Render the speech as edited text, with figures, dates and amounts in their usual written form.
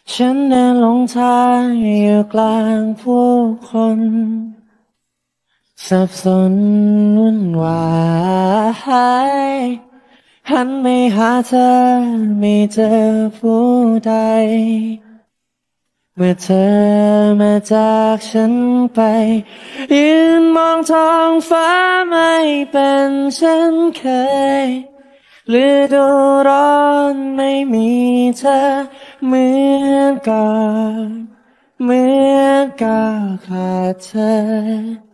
ฉันเดินหลงทางอยู่กลางผู้คนสับสนวุ่นวายหันไปหาเธอไม่เจอผู้ใดเมื่อเธอมาจากฉันไปยืนมองท้องฟ้าไม่เป็นเช่นเคยฤดูร้อนไม่มีเธอเหมือนก่อนเหมือนก้าวขาดเธอ